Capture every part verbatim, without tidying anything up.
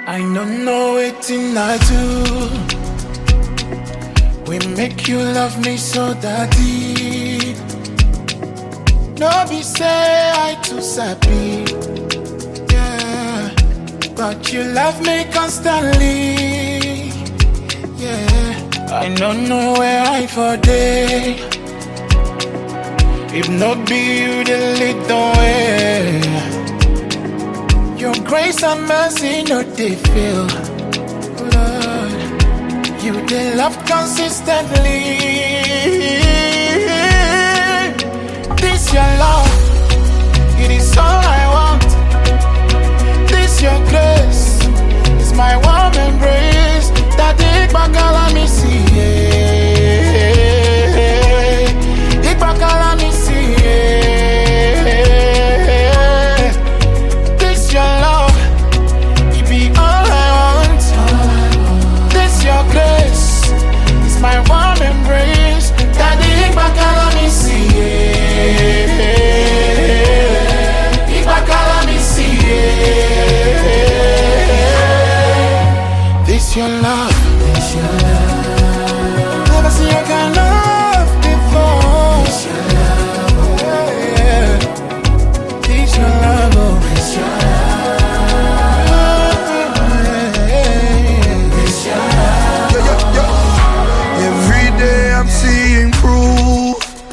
I don't know wetin I do. We make you love me so daddy. No be say I too sabi, yeah. But you love me constantly, yeah. I don't know where I for day. If not be you, the lead the way. Your grace and mercy, no they feel, Lord. You they love consistently. This your love, it is all I want. This your grace, is my warm embrace. That dig back all me see, yeah. Dig back all me see, yeah. This your love, it be all I want. This your grace, is my warm embrace. That dig back all me see, yeah. Dig back all me see, yeah. This your love. Never seen your kind of love before. This your love, yeah. This your love, oh. This your love, this your love. Yo, yo, yo. Every day I'm seeing proof.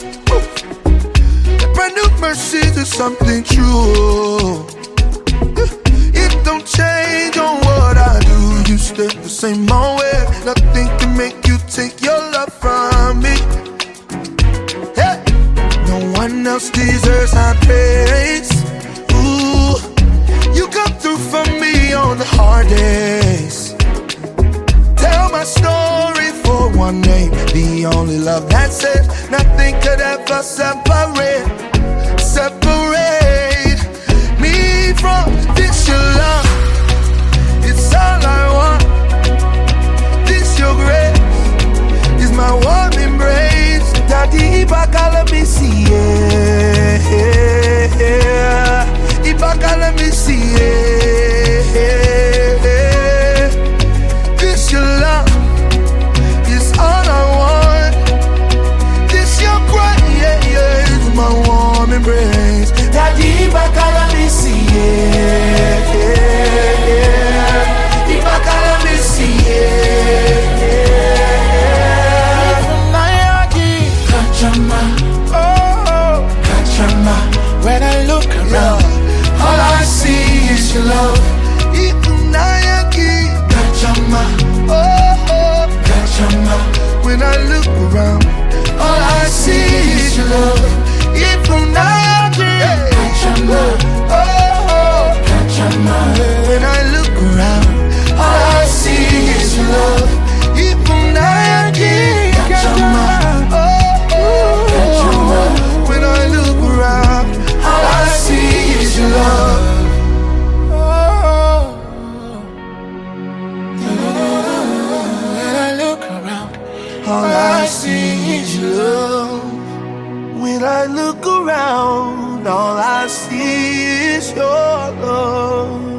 A brand new mercy is something true. It don't change on what I do. You stay the same old way. Nothing can make you take your love from me. Hey, no one else deserves our praise. Ooh, you come through for me on the hard days. Tell my story for one name. The only love that saves. Nothing could ever separate, separate me from this your love. It's all I want. This your grace is my warm embrace. Daddy Ibaka me see, yeah. Ibaka me see, yeah. This your love is all I want. This your grace, yeah, yeah, is my warm embrace. Daddy Ibaka me see, yeah, yeah. Ibaka me see, yeah, yeah. Kachama, oh, oh, Kachama. When I look around, all I see is your love. Ifunayaki, Kachama, oh, oh, Kachama. when I look around, All I see is your love. Ifunayaki, Kachama, oh, oh, Kachama. when I look around, All I see is your love. Ifunayaki, Kachama, oh, Kachama. oh, when I look around, All I see is your love. Oh, when I look around, all I see is your love. When I look around, all I see is your love.